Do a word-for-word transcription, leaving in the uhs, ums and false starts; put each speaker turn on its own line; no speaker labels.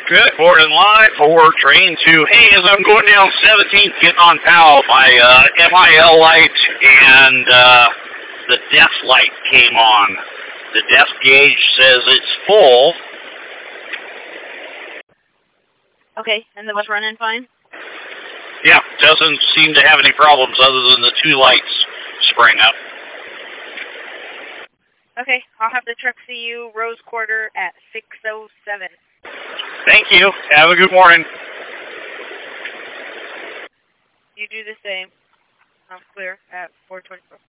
Good morning, live for train two. Hey, as I'm going down seventeenth, getting on Powell, my uh, M I L light and uh, the death light came on. The death gauge says it's full.
Okay, and the bus running fine?
Yeah, doesn't seem to have any problems other than the two lights spraying up.
Okay, I'll have the truck see you Rose Quarter at six oh seven.
Thank you. Have a good morning.
You do the same. I'm clear at four twenty-four.